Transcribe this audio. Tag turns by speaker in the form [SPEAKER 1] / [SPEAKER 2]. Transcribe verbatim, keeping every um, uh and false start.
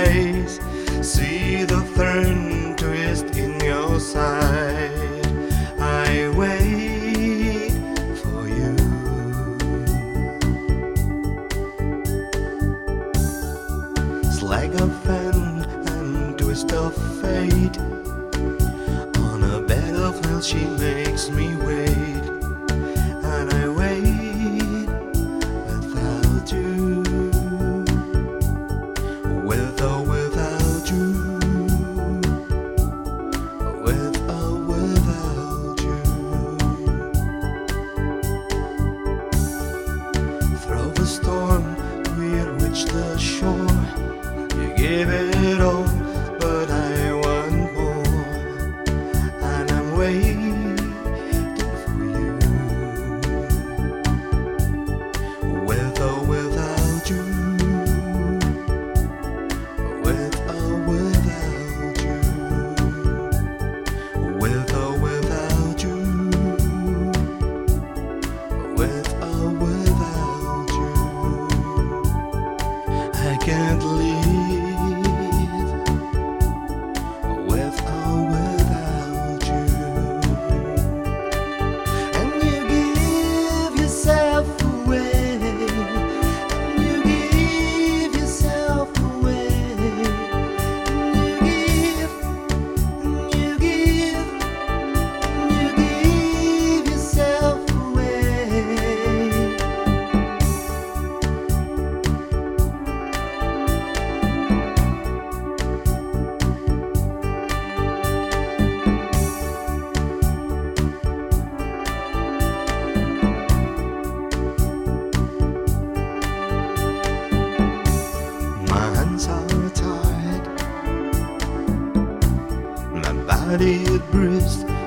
[SPEAKER 1] eyes, see the thorn twist in your side. I wait for you. Slag of fan and twist of fate. On a bed of nails she makes me wait, and I wait without you, with or without you, with or without you. Through the storm we reach the shore. You gave it all, but I want more, and I'm waiting for you, with or without you, with or without you, with or without you, with or without you. I can't leave with or without you. And you give yourself away, and you give yourself away, and you give, and you give, and you give yourself away. My hands are tied, my body it bruised.